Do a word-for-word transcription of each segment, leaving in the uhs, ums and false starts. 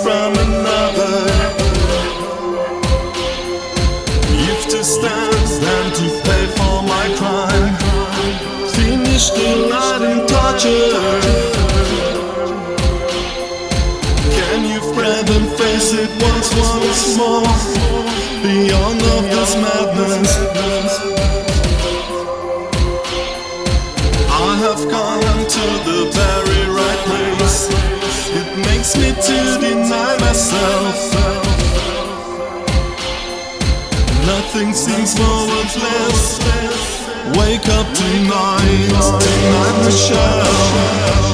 from another. You've to stand and to pay for my crime. Finish the night in torture. Can you spread and face it once, once more? Beyond of this madness, I have come to the very right place. It makes me to deny myself. Nothing seems more worthless. Wake up tonight, tonight Michelle.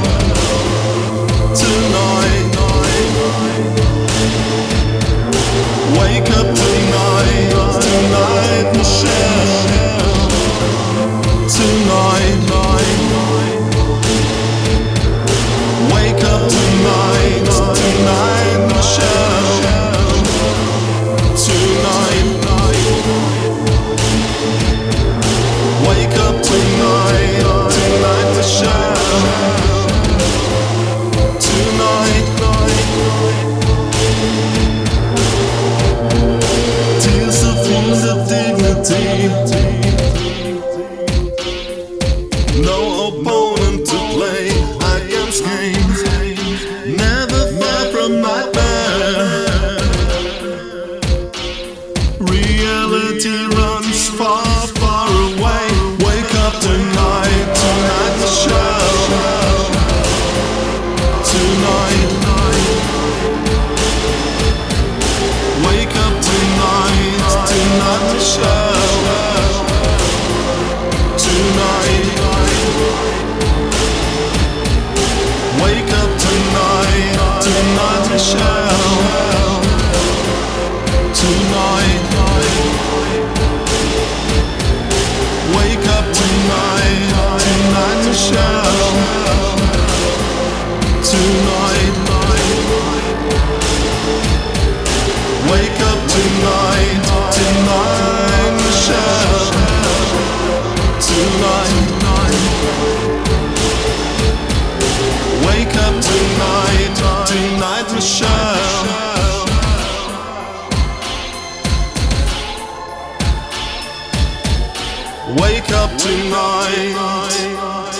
Tonight, wake up tonight, tonight Michelle. Tonight, wake up tonight, tonight Michelle. Tonight, wake up tonight, tonight Michelle. Tonight, tears of wounded dignity. No opponent to play against game. Never far from nightmare. Reality runs far, far away. Wake up tonight, tonight Michelle. Tonight, wake up tonight, tonight Michelle. Tonight, wake up tonight, tonight Michelle. Tonight, wake up tonight, tonight Michelle. Tonight, wake up tonight, tonight Michelle. Tonight, wake up tonight, tonight Michelle. Wake up tonight.